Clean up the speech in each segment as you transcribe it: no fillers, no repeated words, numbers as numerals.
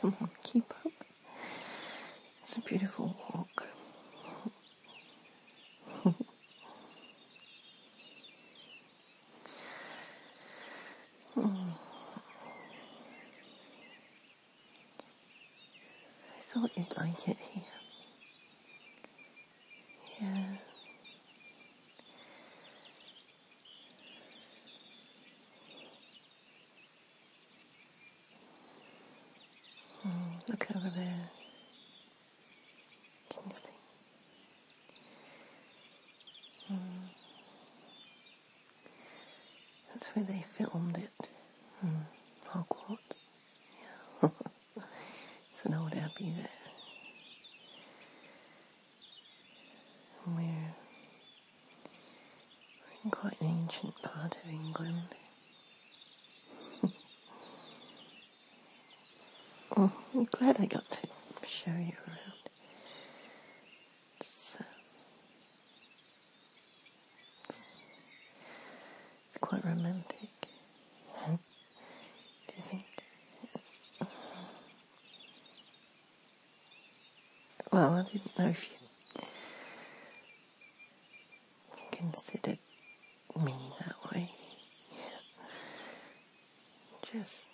Come on, keep up. It's a beautiful walk. I thought you'd like it here. Yeah. Look over there. Can you see? That's where they filmed it. Hogwarts. Yeah. It's an old abbey there. And we're in quite an ancient part of England. I'm glad I got to show you around. It's quite romantic. Do you think? Well, I didn't know if you considered me that way. Just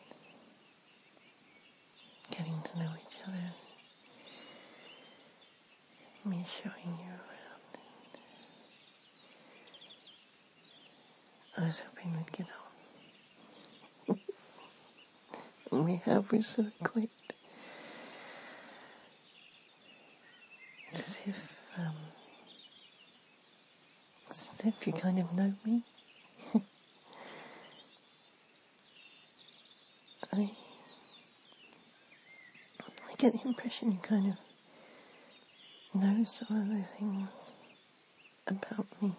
getting to know each other. Me showing you around. I was hoping we'd get on. And we have, we're so quick. It's as if you kind of know me. I get the impression you kind of know some of the things about me.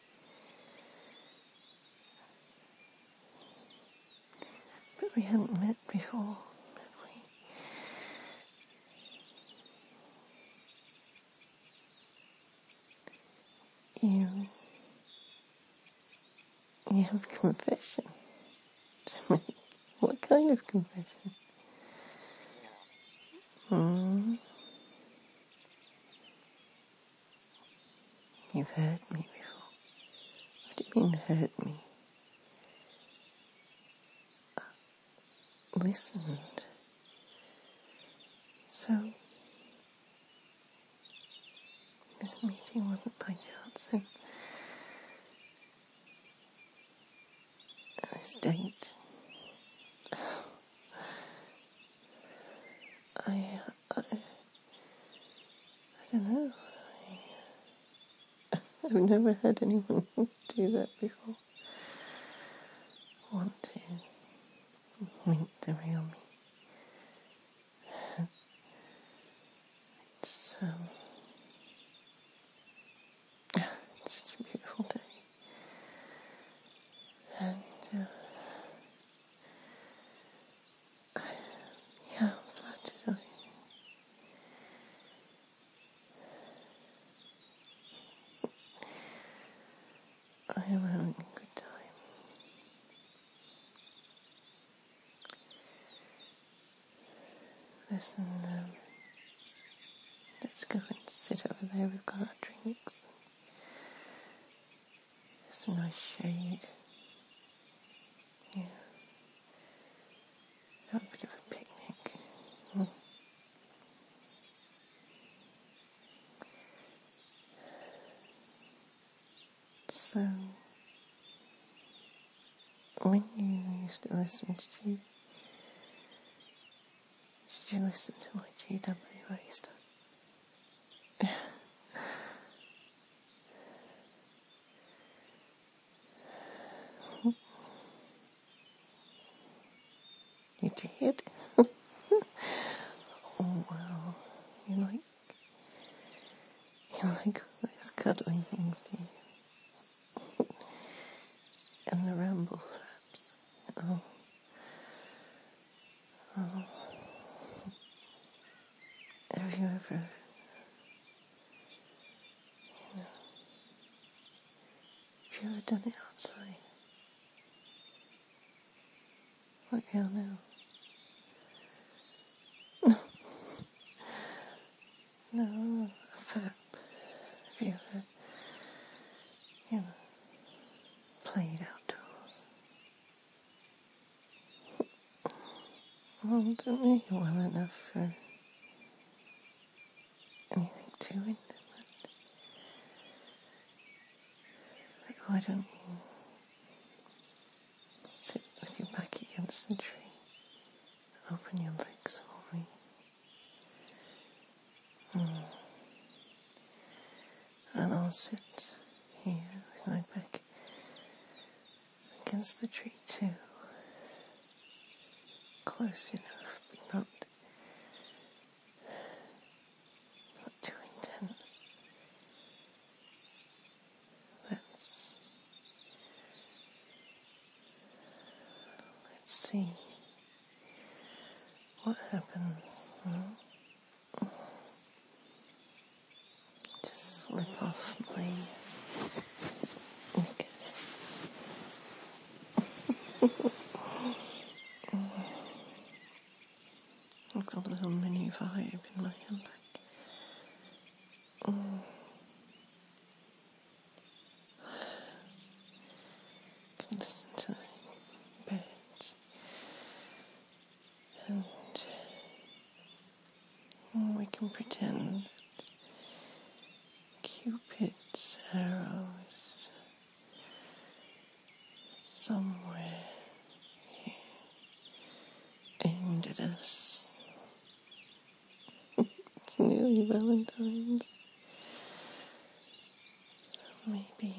But we hadn't met before, have we? You have confession to me. What kind of confession? You've heard me before. What do you mean, heard me? Listened. So, this meeting wasn't by chance, and this date. I don't know. I've never had anyone do that before. Want to meet the real me. It's such a beautiful day. And yeah, I'm flattered. I am having a good time. Listen, let's go and sit over there. We've got our drinks. It's a nice shade. Yeah. Have a bit of a picnic. So, when you used to listen, did you listen to my GWA stuff? You did? Oh wow. You like those cuddling things, do you? And the ramble flaps. Oh. Have you ever, done it outside? Like how now? No, fab. Have you ever, played outdoors? Well, don't know you well enough for anything too intimate. But why don't you sit with your back against the tree, open your legs for me? And I'll sit here with my back against the tree too. Close enough, but not too intense. Let's see what happens. Just slip off my knickers. I've got a little mini vibe in my handbag. Can listen to the birds, and we can pretend Cupid's arrows somewhere here aimed at us. It's nearly Valentine's. Maybe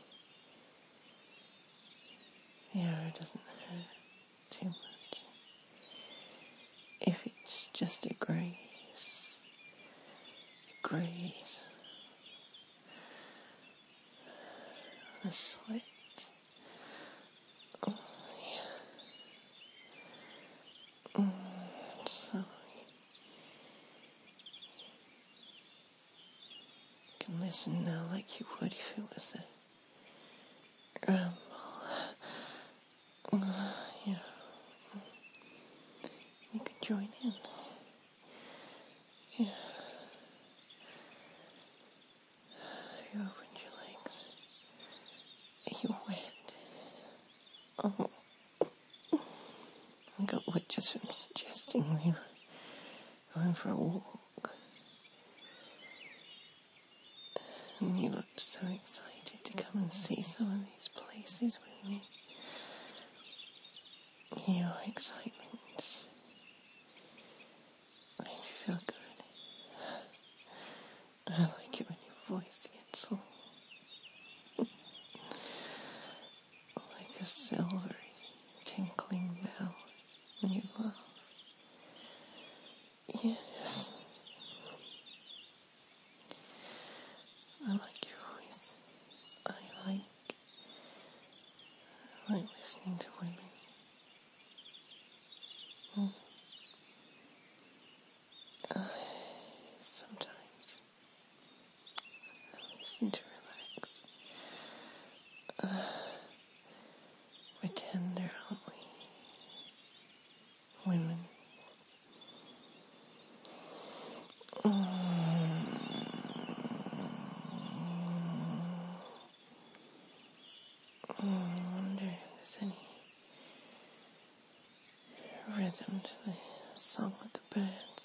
the arrow doesn't hurt too much. If it's just a graze, a slit. Oh, yeah. So you can listen now like you would if it was a ramble. Yeah. You could join in. Yeah. You opened your legs. Are you wet? Oh. I got wet just from suggesting we were going for a walk. And you looked so excited to come and see some of these places with me. Your excitement made me feel good. I like it when your voice gets all like a silvery tinkling bell when you laugh. Yes. I like your voice. I like listening to women. Sometimes I listen to relax. We're tender, aren't we? Women. I wonder if there's any rhythm to the song of the birds.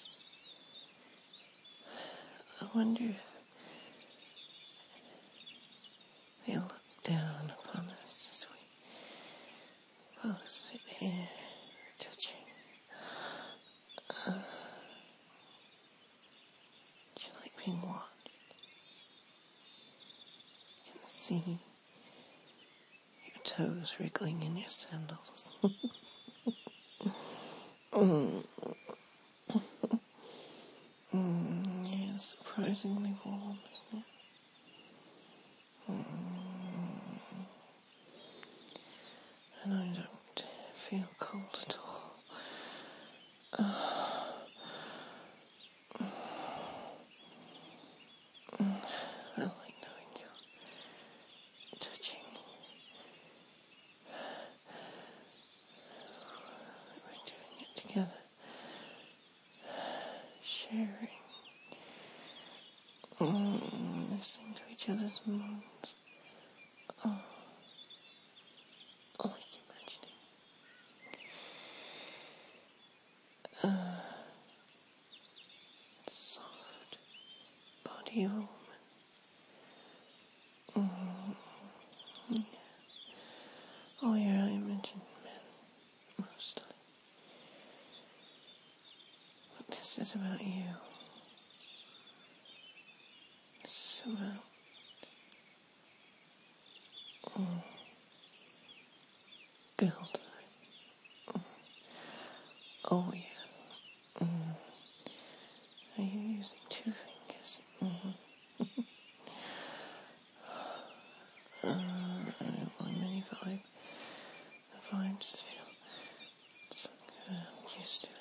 I wonder if they look down upon us as we both sit here touching. Do you like being watched? You can see your toes wriggling in your sandals. Yeah, surprisingly warm, isn't it? And I don't feel cold at all. I like knowing you're touching. We're doing it together. Sharing each other's moons. Oh, I like imagining. Soft body of a woman. Yeah. Oh yeah, I imagine men, mostly. But this is about you. It's about girl time. Oh yeah. Are you using 2 fingers? I'm only 5. The 5 just feel so good. I'm used to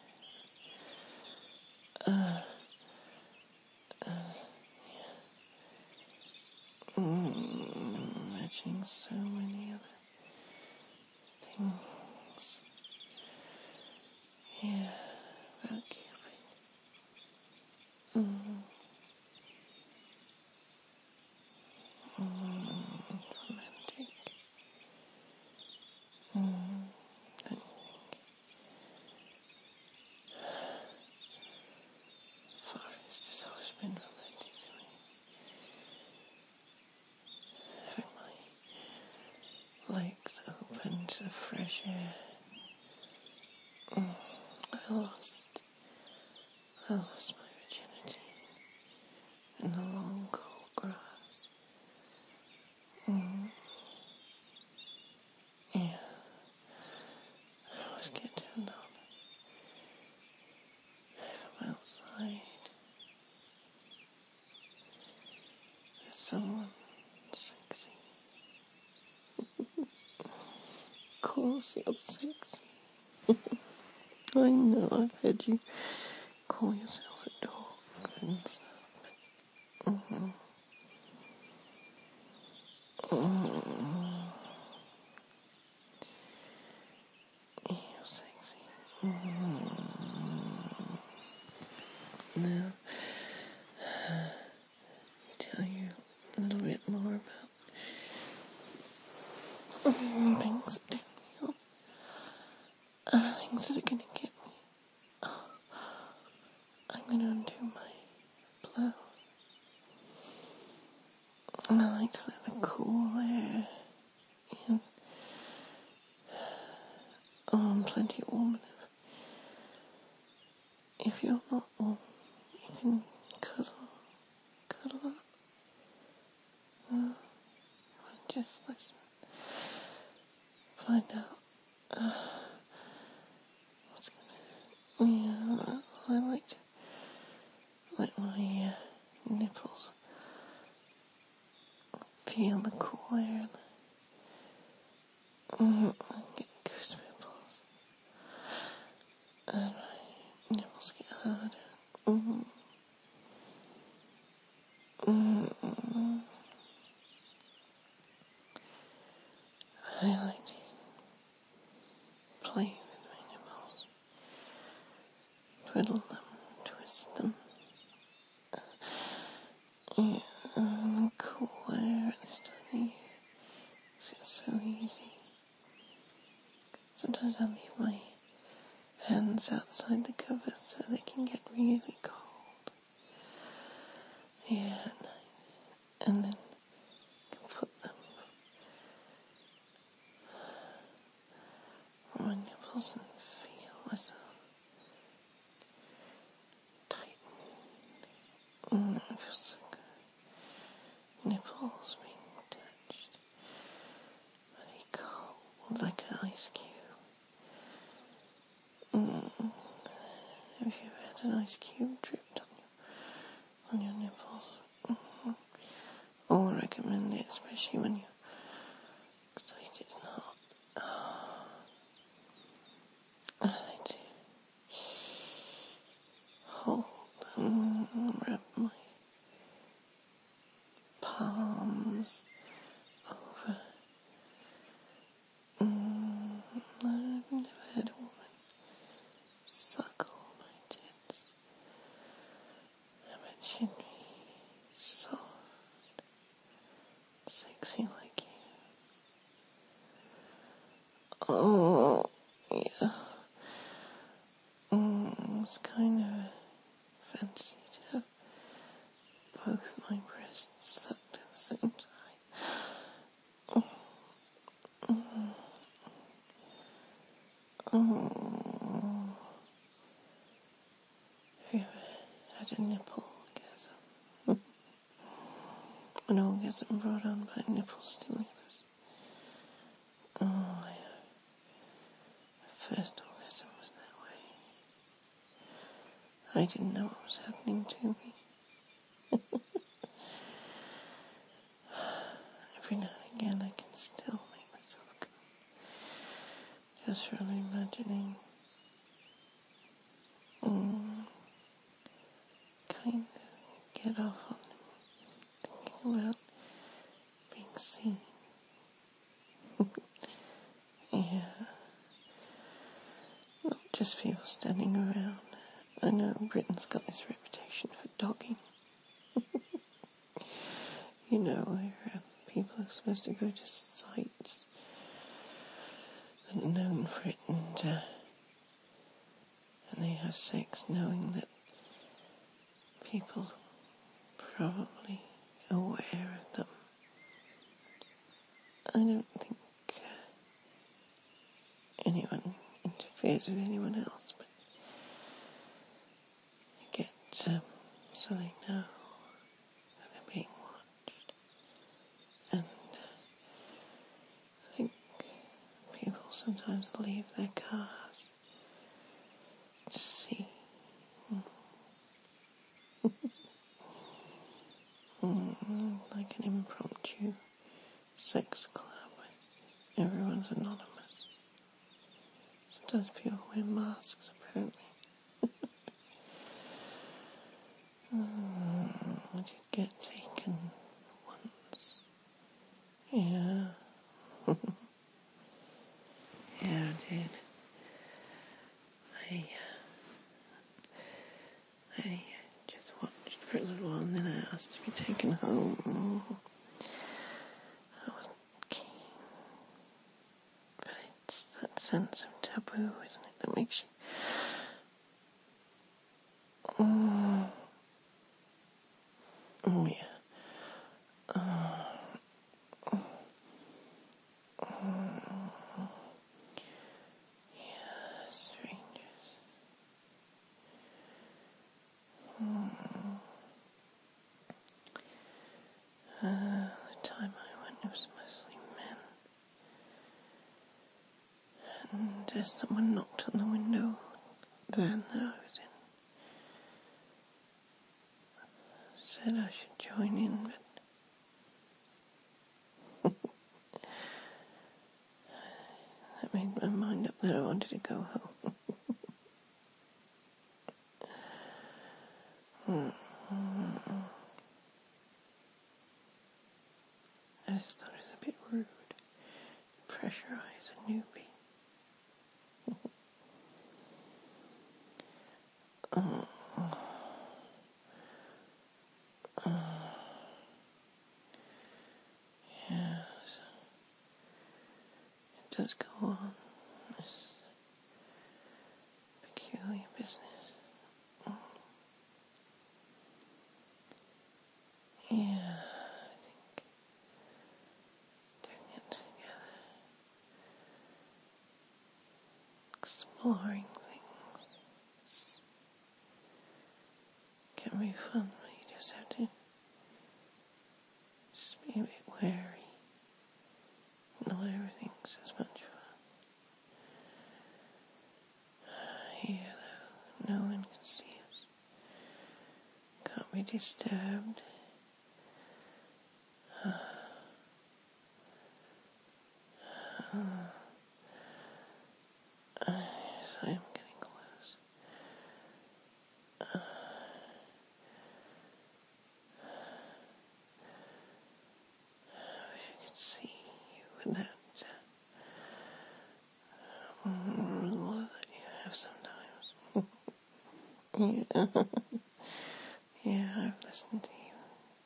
it. Imagining so many other things. Yeah, about Cupid. Romantic. Don't you think? Forest has always been romantic to me. Having my legs open to the fresh air. I lost my virginity in the long cold grass. Yeah, I always get turned on if I'm outside. There's someone sexy. Of course you're sexy. I know, I've heard you call yourself a dog and stuff. You're sexy. Now, tell you a little bit more about things that turn me on. Things that are going to get me. I'm going to undo my blouse. And I like to let the cool air in. Oh, I'm plenty warm enough. If you're not warm, you can cuddle up. Just listen. Find out what's gonna. Yeah, I like to let my nipples feel the cool air. I get goose pimples. And my nipples get harder. I like to play with my nipples. Twiddle them, twist them. Yeah, cool air at this time of year. It's so easy. Sometimes I leave my hands outside the covers so they can get really cold. Yeah, and then I can put them on my nipples and feel myself tighten. It feels so good. Nipples being touched. Really cold, like an ice cube. Have you ever had an ice cube dripped on your nipples? Oh, I recommend it, especially when you're excited and hot. I like to hold them, wrap my palms over. I've never had a woman suckle my tits. I bet she'd be soft breast sucked at the same time. Oh. Have you ever had a nipple orgasm? An orgasm brought on by nipple stimulus. Oh, my first orgasm was that way. I didn't know what was happening to me. Every now and again I can still make myself come, just from imagining. Kind of get off on thinking about being seen. Yeah. Not just people standing around. I know Britain's got this reputation for dogging. You know, where people are supposed to go to sites that are known for it, and they have sex knowing that people are probably aware of them. I don't think anyone interferes with anyone else, but they get so they know that they're being watched. And I think people sometimes leave their cars to see. Like an impromptu sex club. Everyone's anonymous. Sometimes people wear masks, apparently. I did get taken once. Yeah. Yeah, I did. I just watched for a little while and then I asked to be taken home. I wasn't keen. But it's that sense of taboo, isn't it, that makes you... Oh, yeah. Yeah, strangers. The time I went, it was mostly men. And someone knocked on the window of the van that I was in. Said I should join in, but that made my mind up that I wanted to go home. I just thought it was a bit rude to pressurize a newbie. Yes, it does go on, this peculiar business. Yeah, I think doing it together, exploring things can be fun, but you just have to just be a bit wary. Not everything's as much fun. Here, though, no one can see us. Can't be disturbed. Yes, I am getting close. I wish I could see you with that roar that you have sometimes. Yeah. Yeah, I've listened to you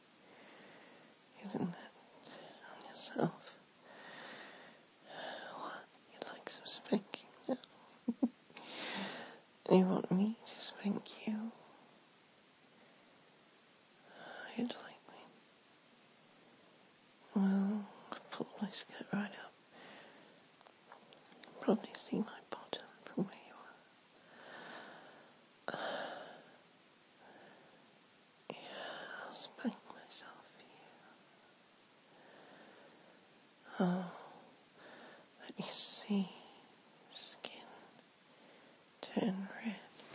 using that on yourself. What? You'd like some spanking now? You want me to spank you? You'd like me. skirt right up. Probably see my bottom from where you are. Yeah, I'll spank myself for you. Oh, let you see skin turn red.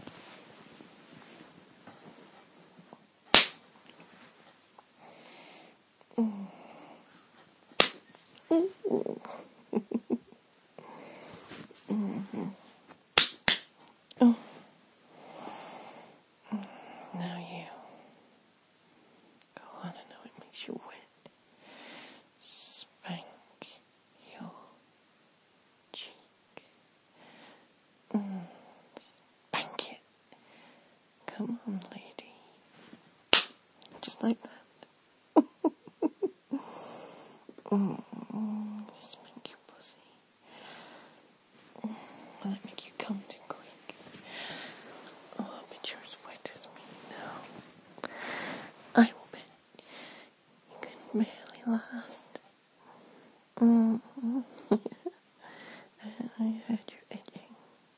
Oh, now you go on. I know it makes you wet. Spank your cheek. Spank it. Come on, lady. Just like that. Spank your pussy. Will that make you come too quick? Oh, I bet you're as wet as me now. I will bet you can barely last. I heard you itching.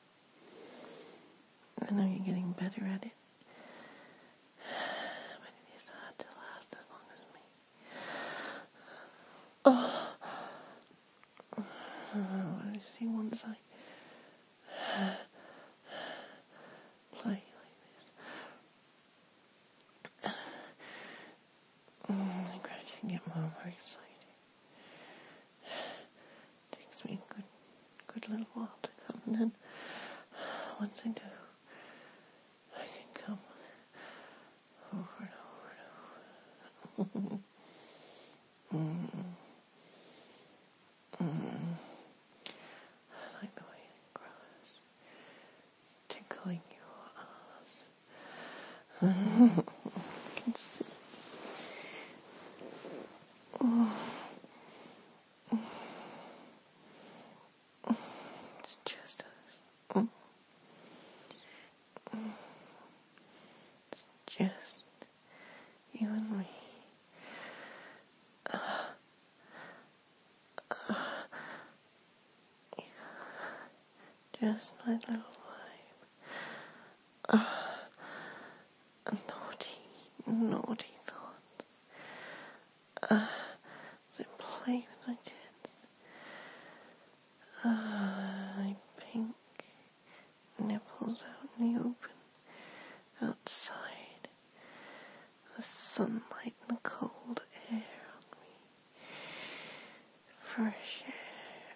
I know you're getting better at it. But it is hard to last as long as me. I see once I play like this. I gradually get more and more excited. It takes me a good little while to come, and then once I do, I can come over and over and over. I like the way it grows, tickling your ass. I can see. It's just us. It's just you and me. Just my little vibe. Naughty thoughts. They play with my tits. My pink nipples out in the open. Outside. The sunlight and the cold air on me. Fresh air.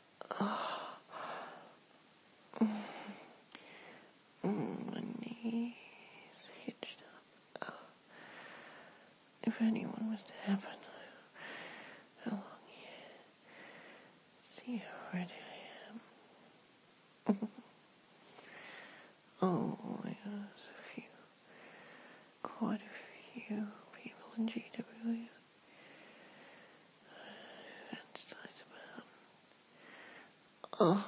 My knees hitched up. If anyone was to happen along here, see how ready I am. Oh, there's quite a few people in GWU fantasize about.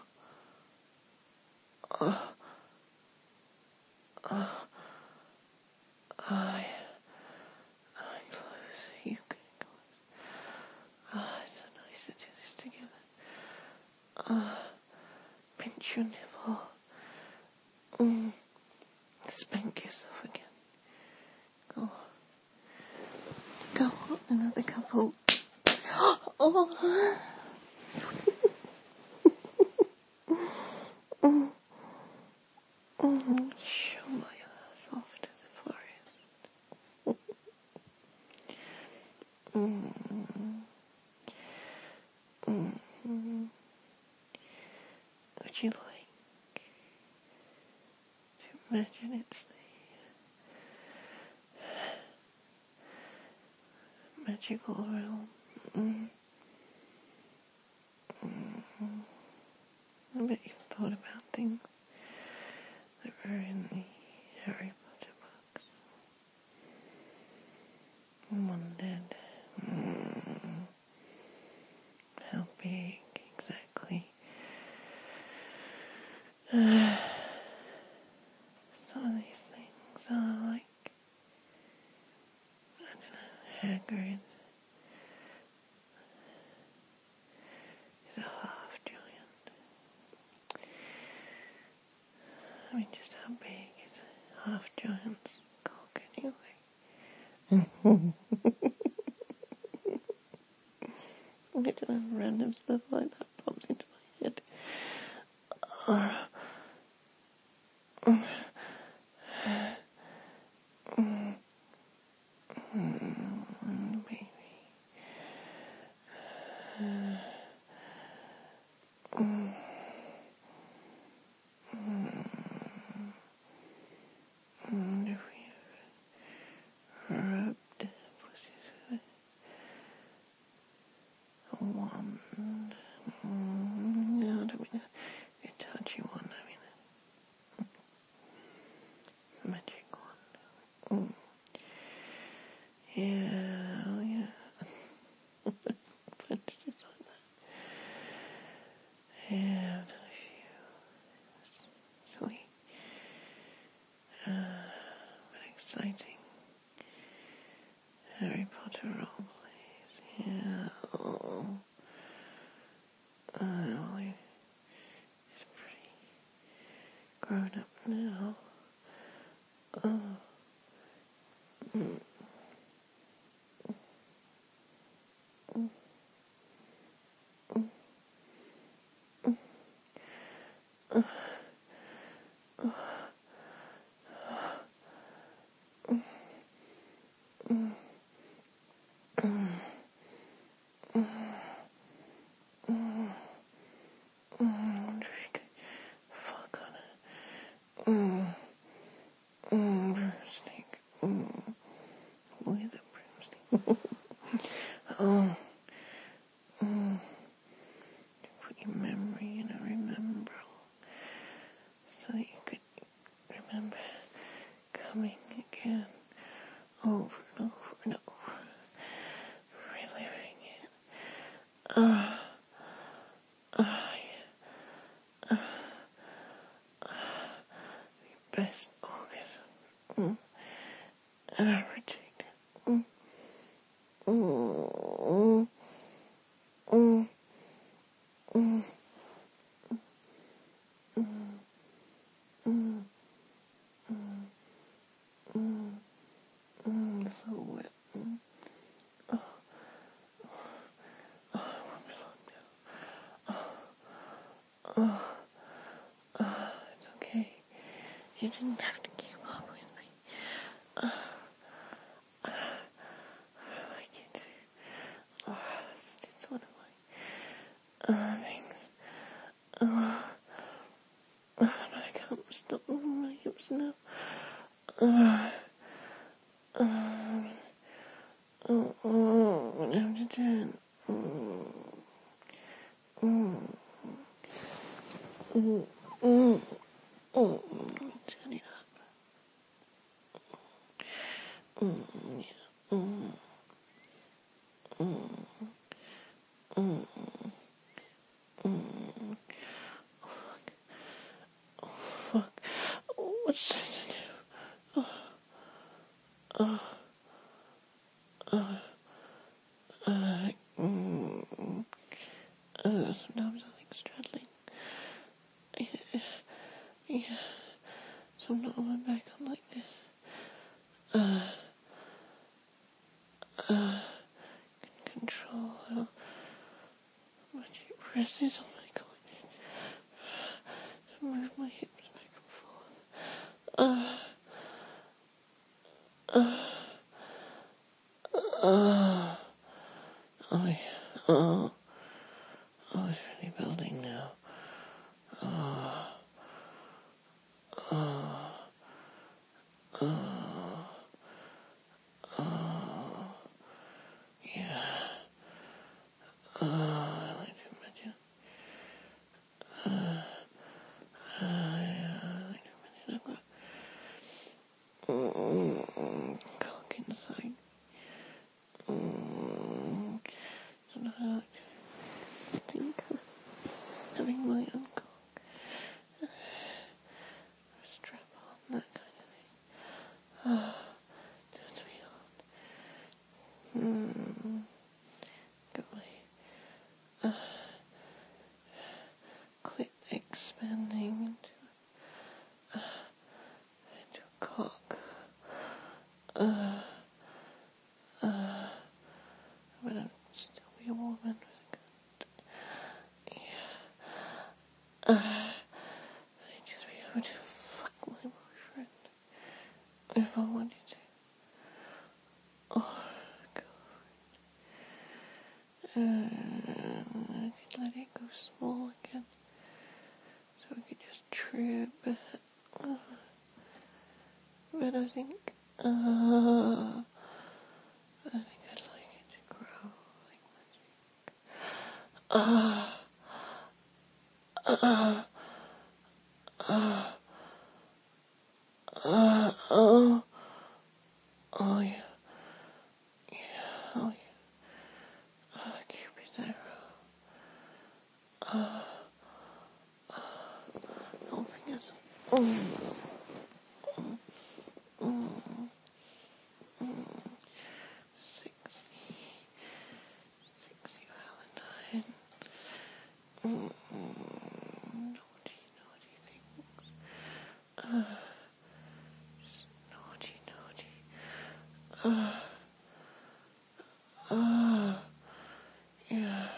I'm close. You get close. It's so nice to do this together. Pinch your nipple. Spank yourself again. Go on. Another couple. Show my ass off to the forest. Would you like to imagine it's the magical realm? I bet you've thought about things that were in the Harry Potter books. Wondered how big exactly some of these things are like. I don't know, Hagrid. I don't know, random stuff like that pops into my head. Baby. If we rubbed pussies with a wand. No, I don't mean a touchy one, I mean a magic one. Yeah, oh yeah. Fantasies like that. Yeah, a few silly, but exciting Harry Potter role plays. Yeah. Oh, well, he's pretty grown up now. Oh. I wonder if you could fuck on a broomstick. With a broomstick. Oh. Put your memory in a remember so that you could remember coming again over and over and over, reliving it. Best orgasm ever taken. So wet. It's okay. You didn't have to keep up with me. I like it. It's one of my things. But I can't stop moving my hips now. I have to turn. Turn it up. Fuck. What's that to do? Sometimes I like straddling. Yeah. Sometimes on my back I'm like this. Control how much it presses on my collar. To move my hips back and forth. Oh yeah. Oh, it's really building now. Yeah. I like to imagine. Yeah, I like to imagine I've got cock inside. Sometimes I like to think of having my own cock. Strap on, that kind of thing. Just to be on. Golly. Clit expanding into a cock. be a woman with a gun. Yeah. I'd just be able to fuck my boyfriend if I wanted to. Or girlfriend. I could let it go small again. So I could just trip. But I think I'd like it to grow like magic. Oh yeah. Oh yeah. Cupid's arrow. Oh, fingers. Sexy Valentine. Naughty things. Naughty. Yeah.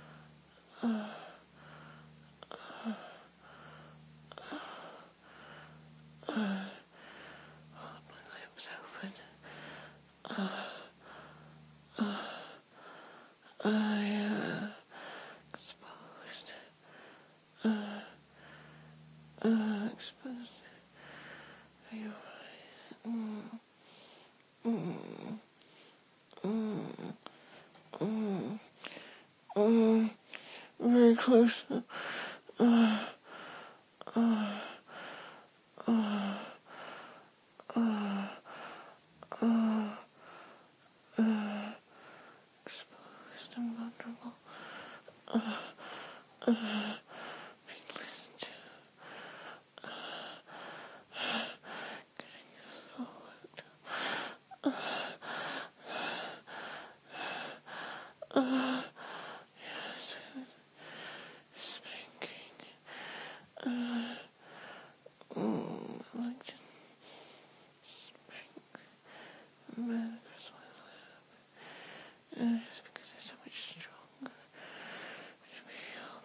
Hold my lips open. Exposed. Exposed. Your eyes. Very close. Exposed and vulnerable. Being listened to. Getting so worked up. Yes. Spanking. Like to spank. Man, that's why I laugh. Just because they're so much stronger. To be all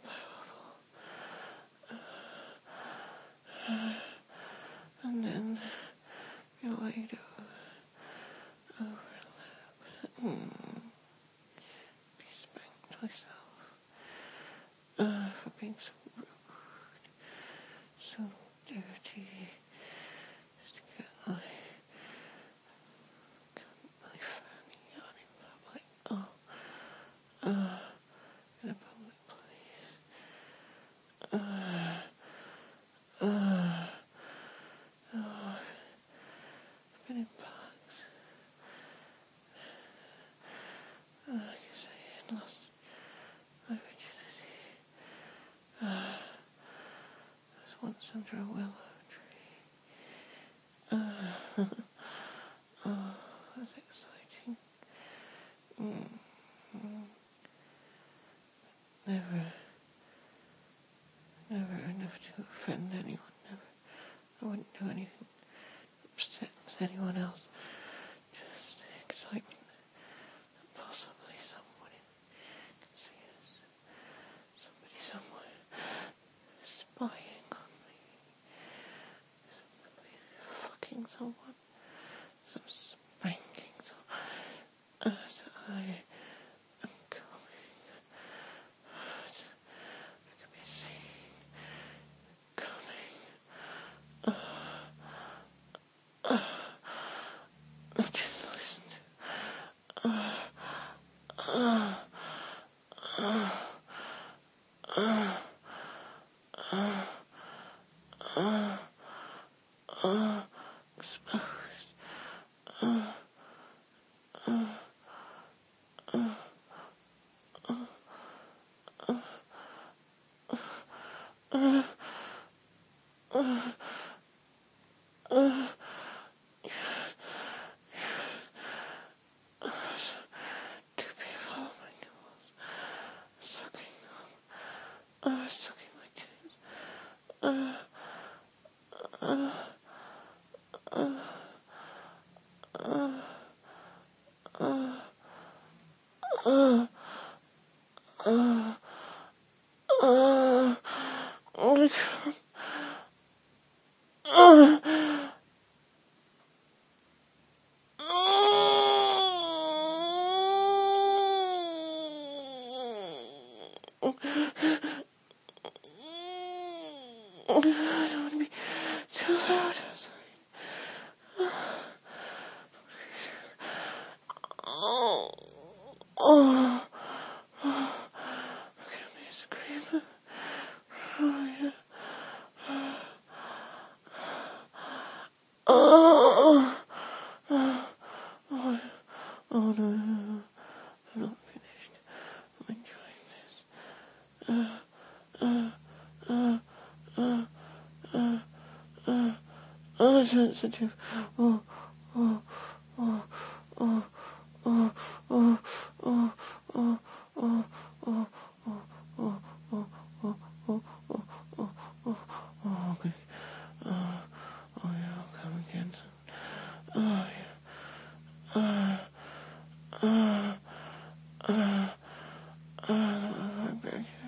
powerful. And then be laid overlap. Be spanked myself. For being so rude. So dirty. Just to get my fanny on in public. In a public place. I've been in parks. I guess I had lost my virginity. I was once under a willow tree. That's exciting. Never enough to offend anyone. Never. I wouldn't do anything to upset anyone else. Just excitement that possibly somebody can see us. Somebody somewhere spying on me. Somebody fucking someone. Some spanking someone. As I am coming. I can be seen coming. Not just listen to. Exposed. Two people on my nipples. Sucking them. Sucking my tits. I don't want to be too loud outside. Look at me screaming. Oh, yeah. Oh, no, I'm not finished. I'm enjoying this. Sensitive. Oh, oh, oh, oh, oh, oh, oh, oh, oh, oh, oh, oh, okay. Oh, yeah, I'll come again. Oh, yeah. I'm very here.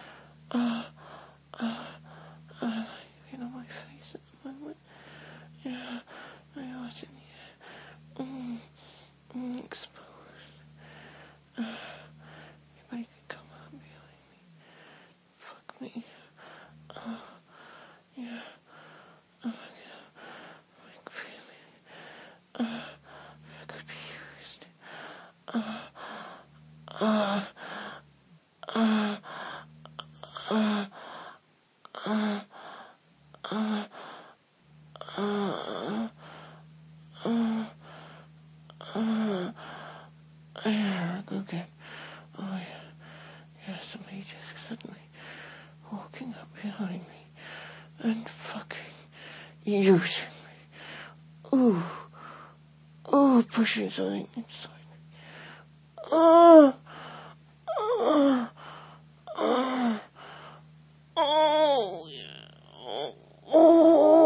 I like being on my face at the moment. Yeah, I was in here. Exposed. Anybody can come up behind me. Fuck me. Yeah. I like feeling. I could be used. Yeah, okay. Oh, yeah. Yeah, somebody just suddenly walking up behind me and fucking using me. Ooh. Ooh, pushing something inside me. Oh. Oh. Oh. Oh, yeah. Oh.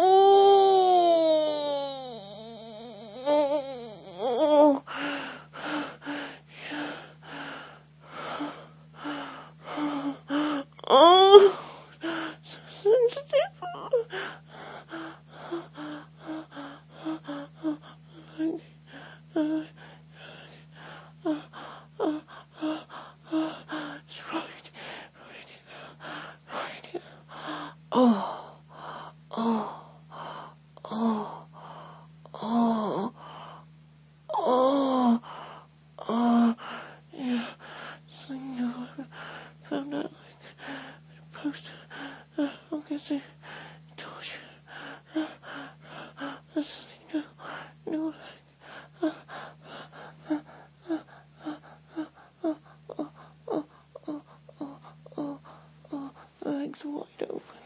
Oh, so sensitive. It's right here. Oh, oh, oh, oh, oh, oh, yeah. Something new. I found out, like, post. I'm guessing, torture. There's something new, legs wide open.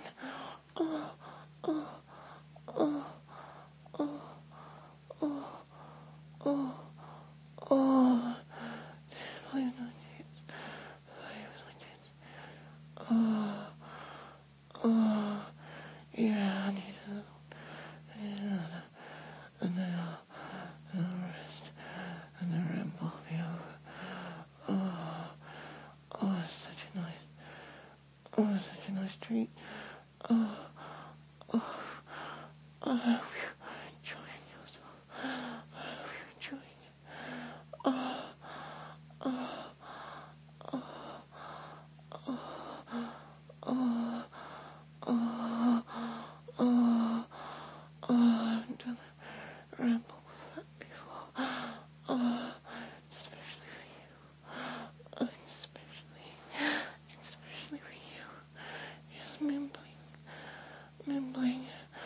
Oh, lay on my tits. Lay on my tits. Yeah, I need another rest, and the ramble will be over. Oh, it's such a nice treat. I hope you're enjoying yourself. I hope you're enjoying it. I haven't done a ramble with that before. Especially for you. Especially for you. Just mumbling.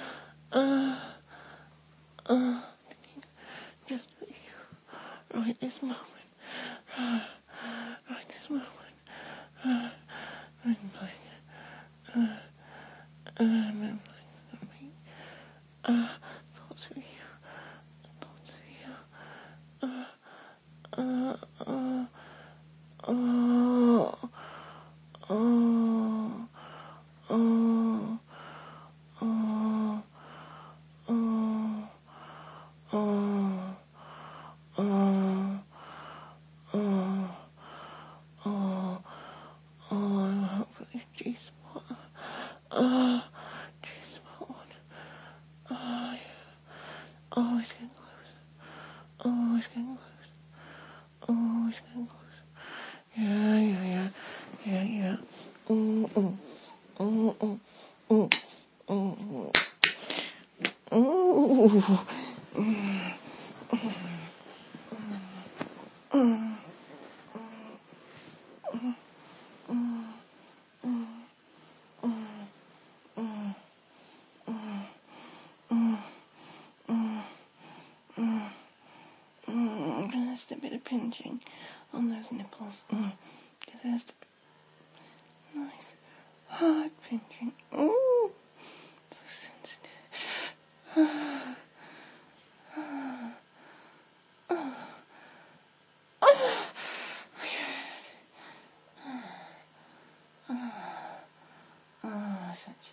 Thinking just for you. Right this moment. Right this moment. Mumbling. Thoughts for you. Oh, jeez, what? Oh, yeah. Oh, it's getting close. Oh, it's getting close. Oh, it's getting close. Yeah. Just a bit of pinching on those nipples. Just a bit nice, hard pinching. Oh, so sensitive. Such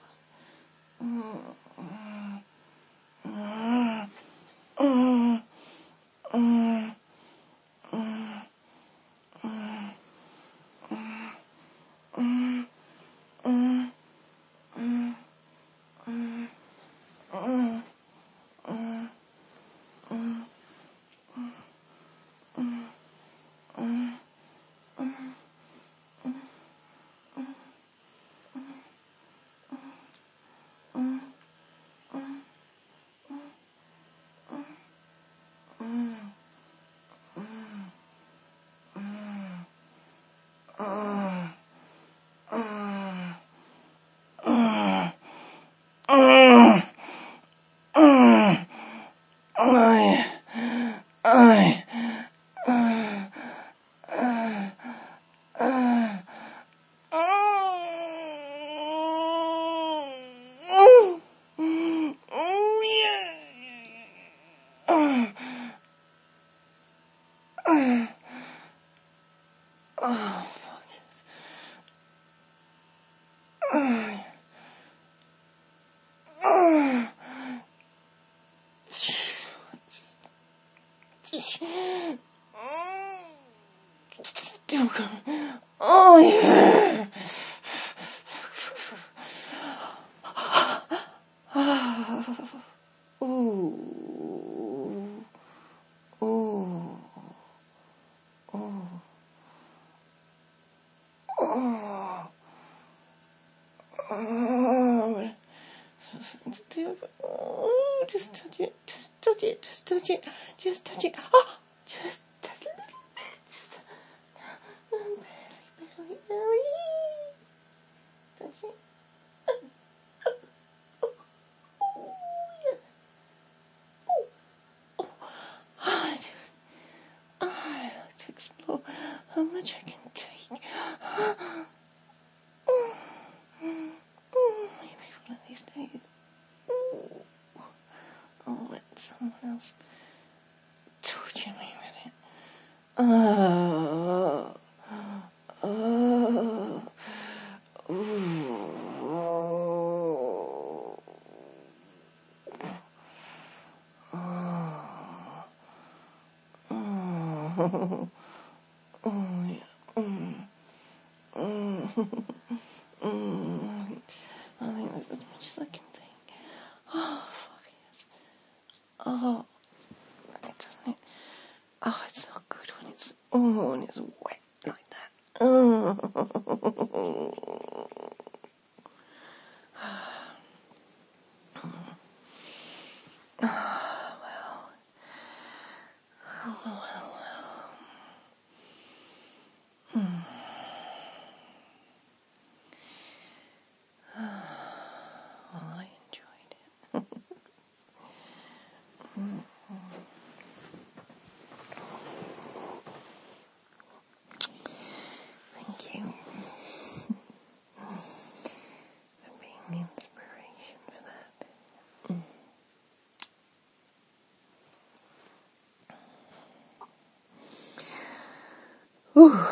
oh, fuck it. Still going. Oh, yeah. Ooh. Ooh. Ooh. Oh. Oh. So sensitive. Oh, just touch it. Just touch it. Just touch it. Just touch it. Oh, just a little bit. Just barely. Touch it. I like to explore how much I can take. Maybe one of these days I'll let someone else torture me with it. I think that's as much as I can take. Oh, fuck yes. Oh, it doesn't it? Oh, it's so good when it's wet like that. I enjoyed it. Thank you for being the inspiration for that. Ooh.